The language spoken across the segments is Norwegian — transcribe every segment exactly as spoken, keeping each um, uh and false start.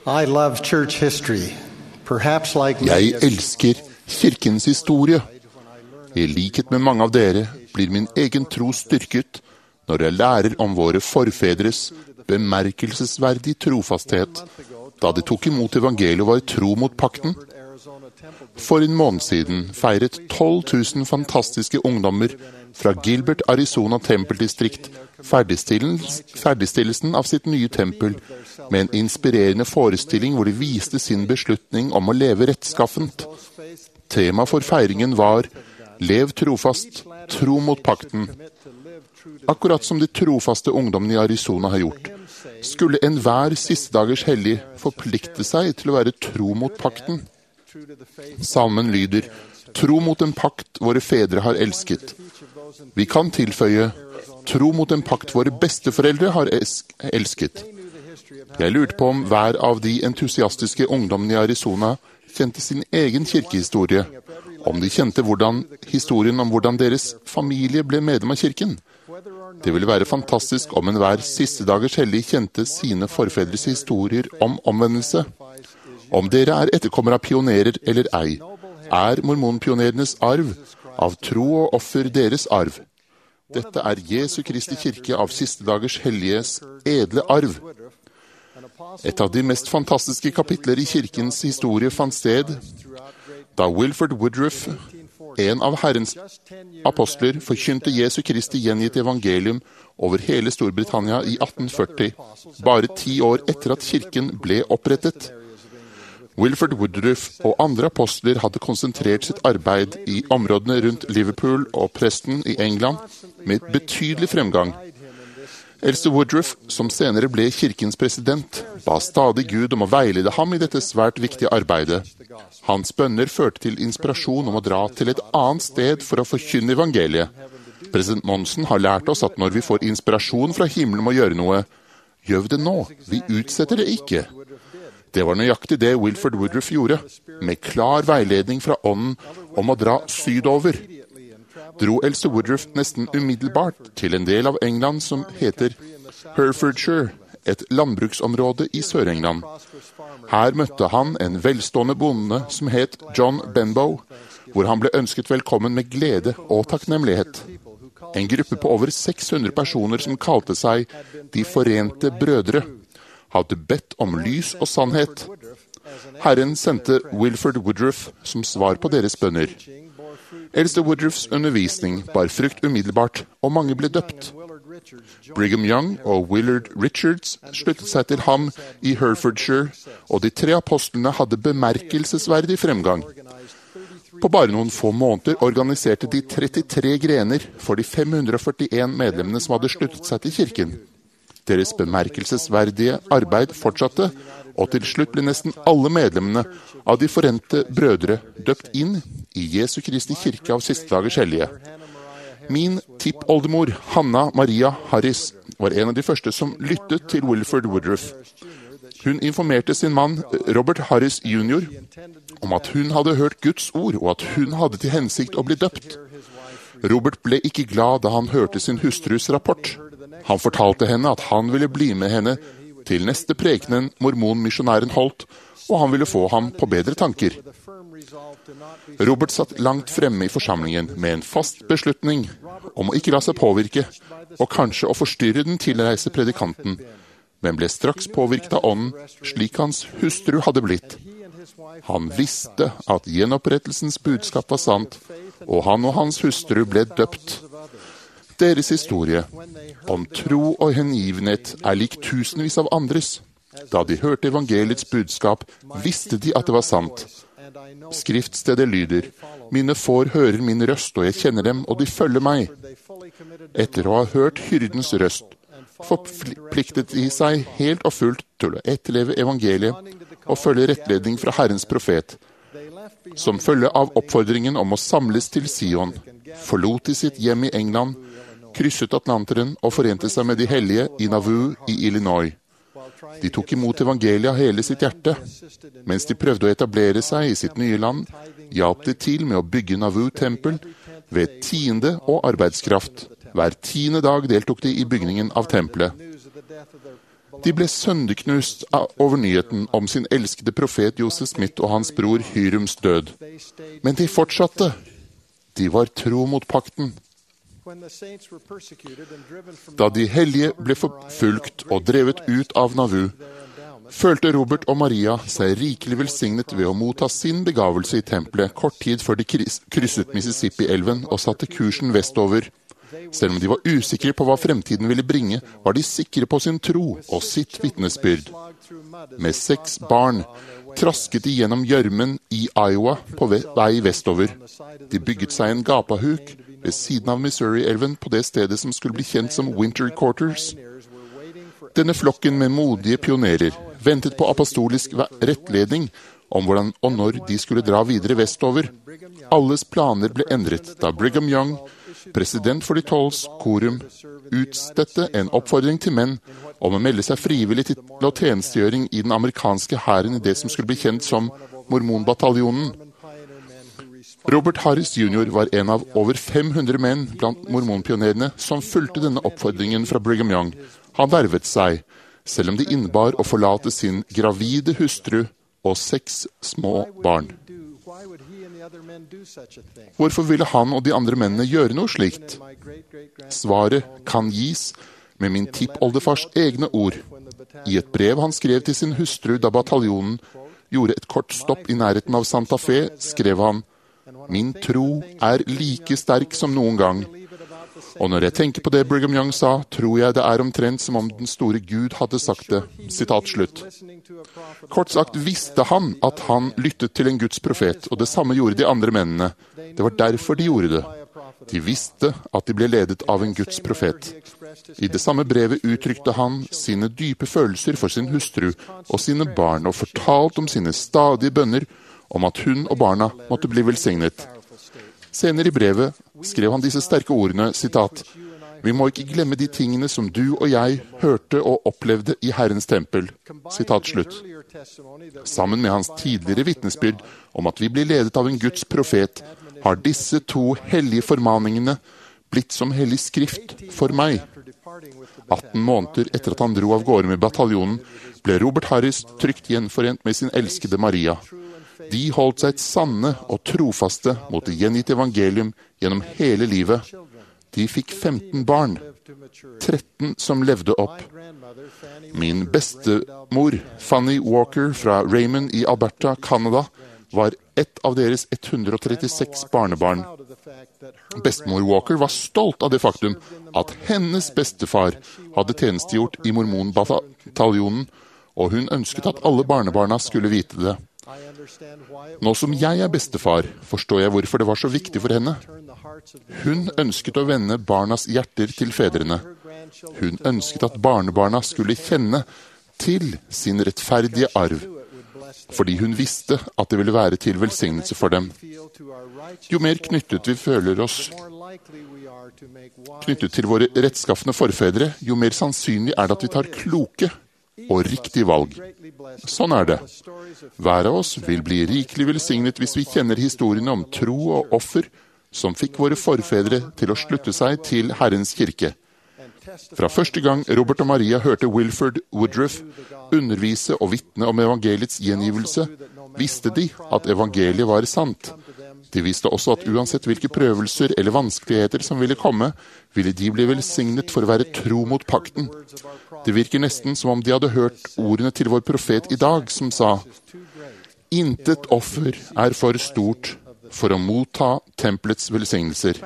I love church history. Perhaps like Jeg elsker kirkens historie. I likhet med mange av dere blir min egen tro styrket når jeg lærer om våre forfedres bemerkelsesverdig trofasthet, da de tok imot evangeliet og var tro mot pakten. For en måned siden feiret tolv tusen fantastiske ungdommer fra Gilbert, Arizona tempeldistrikt ferdigstillelsen av sitt nye tempel med en inspirerende forestilling hvor de viste sin beslutning om å leve rettskaffent. Tema for feiringen var «Lev trofast, tro mot pakten». Akkurat som de trofaste ungdommene i Arizona har gjort, skulle enhver siste dagers hellig forplikte seg til å være tro mot pakten. Salmen lyder, tro mot en pakt våre fedre har elsket. Vi kan tilføye, tro mot en pakt våre besteforeldre har elsket. Jeg lurte på om hver av de entusiastiske ungdommene i Arizona kjente sin egen kirkehistorie, om de kjente hvordan, historien om hvordan deres familie ble medlem av kirken. Det ville være fantastisk om enhver siste dagers hellig kjente sine forfedres historier om omvendelse. Om dere er etterkommere av pionerer eller ei, er mormonpionerenes arv av tro og offer deres arv. Dette er Jesu Kristi kirke av siste dagers helliges edle arv. Et av de mest fantastiske kapitler i kirkens historie fant sted da Wilford Woodruff, en av Herrens apostler, forkynte Jesu Kristi gjengitt evangelium over hele Storbritannia i atten førti, bare ti år etter at kirken ble opprettet. Wilford Woodruff og andre apostler hadde konsentrert sitt arbeid i områdene rundt Liverpool og Preston i England med betydelig fremgang. Eldste Woodruff, som senere ble kirkens president, ba stadig Gud om å veilede ham i dette svært viktige arbeidet. Hans bønner førte til inspirasjon om å dra til et annet sted for å forkynne evangeliet. President Monson har lært oss at når vi får inspirasjon fra himmelen om å gjøre noe, gjør vi det nå, vi utsetter det ikke. Det var nøyaktig det Wilford Woodruff gjorde, med klar veiledning fra ånden om å dra sydover. Dro eldste Woodruff nesten umiddelbart til en del av England som heter Herefordshire, et landbruksområde i Sør-England. Her møtte han en velstående bonde som het John Benbow, hvor han ble ønsket velkommen med glede og takknemlighet. En gruppe på over seks hundre personer som kalte seg De Forente Brødre, hadde bedt om lys og sannhet. Herren sendte Wilford Woodruff som svar på deres bønner. Eldste Woodruffs undervisning bar frukt umiddelbart, og mange ble døpt. Brigham Young og Willard Richards sluttet seg til ham i Herefordshire, og de tre apostlene hadde bemerkelsesverdig fremgang. På bare noen få måneder organiserte de trettitre grener for de fem hundre førtien medlemmene som hadde sluttet seg til kirken. Deres bemerkelsesverdige arbeid fortsatte, og til slutt ble nesten alle medlemmene av De Forente Brødre døpt inn i Jesu Kristi kirke av siste dagers hellige. Min tippoldemor, Hanna Maria Harris, var en av de første som lyttet til Wilford Woodruff. Hun informerte sin mann, Robert Harris junior, om at hun hadde hørt Guds ord, og at hun hadde til hensikt å bli døpt. Robert ble ikke glad da han hørte sin hustrus rapport. Han fortalte henne at han ville bli med henne til neste prekenen mormonmisjonæren holdt, og han ville få ham på bedre tanker. Robert satt langt fremme i forsamlingen med en fast beslutning om å ikke la seg påvirke, og kanskje å forstyrre den tilreiste predikanten, men ble straks påvirket av ånden, slik hans hustru hadde blitt. Han visste at gjenopprettelsens budskap var sant, og han og hans hustru ble døpt. Deres historie om tro og hengivenhet er lik tusenvis av andres. Da de hørte evangeliets budskap, visste de at det var sant. Skriftstedet lyder, mine får hører min røst, og jeg kjenner dem, og de følger meg. Etter å ha hørt hyrdens røst, forpliktet de seg helt og fullt til å etterleve evangeliet og følge rettledning fra Herrens profet. Som følge av oppfordringen om å samles til Sion, forlot de sitt hjem i England, krysset Atlanteren og forente seg med de hellige i Nauvoo i Illinois. De tok imot evangeliet av hele sitt hjerte. Mens de prøvde å etablere seg i sitt nye land, hjalp de til med å bygge Nauvoo-tempel ved tiende og arbeidskraft. Hver tiende dag deltok de i bygningen av tempelet. De ble sønderknust over nyheten om sin elskede profet Joseph Smith og hans bror Hyrums død. Men de fortsatte. De var tro mot pakten. Da de hellige ble forfulgt og drevet ut av Nauvoo, følte Robert og Maria seg rikelig velsignet ved å motta sin begavelse i tempelet kort tid før de krysset Mississippi-elven og satte kursen vestover. Selv om de var usikre på hva fremtiden ville bringe, var de sikre på sin tro og sitt vitnesbyrd. Med seks barn trasket de gjennom gjørmen i Iowa på vei vestover. De bygget seg en gapahuk ved siden av Missouri-elven på det stedet som skulle bli kjent som Winter Quarters. Denne flokken med modige pionerer ventet på apostolisk rettledning om hvordan og når de skulle dra videre vestover. Alles planer ble endret da Brigham Young, president for de tolvs korum, utstedte en oppfordring til menn om å melde seg frivillig til å tjenestegjøring i den amerikanske hæren i det som skulle bli kjent som Mormonbataljonen. Robert Harris junior var en av over fem hundre menn blant mormonpionerene som fulgte denne oppfordringen fra Brigham Young. Han vervet seg, selv om det innebar å forlate sin gravide hustru og seks små barn. Hvorfor ville han og de andre mennene gjøre noe slikt? Svaret kan gis med min tippoldefars egne ord. I et brev han skrev til sin hustru da bataljonen gjorde et kort stopp i nærheten av Santa Fe, skrev han: «Min tro er like sterk som noen gang. Og når jeg tenker på det Brigham Young sa, tror jeg det er omtrent som om den store Gud hadde sagt det.» Sitat slutt. Kort sagt visste han at han lyttet til en Guds profet, og det samme gjorde de andre mennene. Det var derfor de gjorde det. De visste at de ble ledet av en Guds profet. I det samme brevet uttrykte han sine dype følelser for sin hustru og sine barn, og fortalte om sine stadige bønner om at hun og barna måtte bli velsignet. Senere i brevet skrev han disse sterke ordene, sitat, «Vi må ikke glemme de tingene som du og jeg hørte og opplevde i Herrens tempel.» Sitat slutt. Sammen med hans tidligere vitnesbyrd om at vi blir ledet av en Guds profet, har disse to hellige formaningene blitt som hellig skrift for meg. atten måneder etter at han dro av gårde med bataljonen, ble Robert Harris trygt gjenforent med sin elskede Maria. De holdt seg sanne og trofaste mot det gjengitte evangelium gjennom hele livet. De fikk femten barn, tretten som levde opp. Min bestemor, Fanny Walker fra Raymond i Alberta, Canada, var ett av deres ett hundre trettiseks barnebarn. Bestemor Walker var stolt av det faktum at hennes bestefar hadde tjenestegjort i mormonbataljonen, og hun ønsket at alle barnebarna skulle vite det. Nå som jeg er bestefar, forstår jeg hvorfor det var så viktig for henne. Hun ønsket å vende barnas hjerter til fedrene. Hun ønsket at barnebarna skulle kjenne til sin rettferdige arv, fordi hun visste at det ville være til velsignelse for dem. Jo mer knyttet vi føler oss knyttet til våre rettskaffende forfedre, jo mer sannsynlig er det at vi tar kloke og riktig valg. Sånn er det. Hver av oss vil bli rikelig velsignet hvis vi kjenner historiene om tro og offer som fikk våre forfedre til å slutte seg til Herrens kirke. Fra første gang Robert og Maria hørte Wilford Woodruff undervise og vitne om evangeliets gjengivelse, visste de at evangeliet var sant. De visste også at uansett hvilke prøvelser eller vanskeligheter som ville komme, ville de bli velsignet for å være tro mot pakten. Det virker nesten som om de hadde hørt ordene til vår profet i dag, som sa: «Intet offer er for stort for å motta tempelets velsignelser.»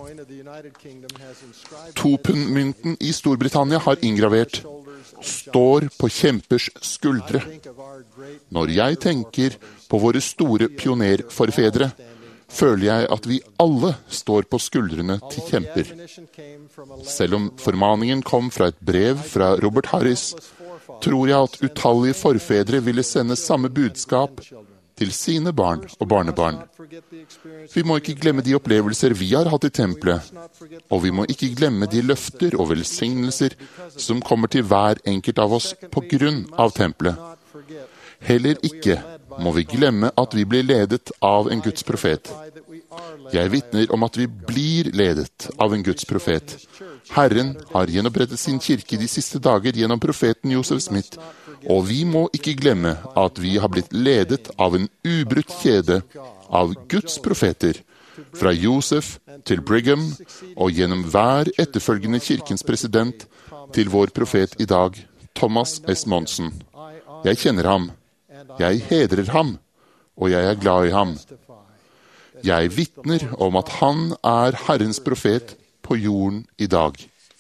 Topund-mynten i Storbritannia har inngravert «Står på kjempers skuldre». Når jeg tenker på våre store pionerforfedre, føler jeg at vi alle står på skuldrene til kjemper. Selv om formaningen kom fra et brev fra Robert Harris, tror jeg at utallige forfedre ville sende samme budskap til sine barn og barnebarn. Vi må ikke glemme de opplevelser vi har hatt i tempelet, og vi må ikke glemme de løfter og velsignelser som kommer til hver enkelt av oss på grunn av tempelet. Heller ikke må vi glemme at vi blir ledet av en Guds profet. Jeg vitner om at vi blir ledet av en Guds profet, Herren har gjenopprettet sin kirke de siste dager gjennom profeten Joseph Smith, og vi må ikke glemme at vi har blitt ledet av en ubrutt kjede av Guds profeter, fra Joseph til Brigham og gjennom hver etterfølgende kirkens president til vår profet i dag, Thomas S. Monson. Jeg kjenner ham, jeg hedrer ham, og jeg er glad i ham. Jeg vitner om at han er Herrens profet på jorden i dag.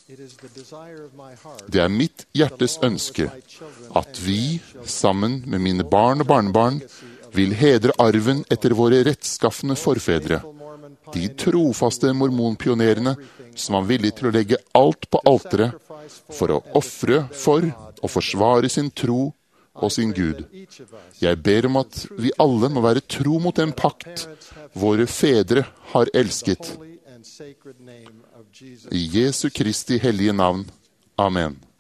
Det er mitt hjertes ønske at vi, sammen med mine barn og barnebarn, vil hedre arven etter våre rettskaffende forfedre, de trofaste mormonpionerene som var villige til å legge alt på alteret for å ofre for og forsvare sin tro og sin Gud. Jeg ber om at vi alle må være tro mot den pakt våre fedre har elsket. I Jesu Kristi hellige navn. Amen.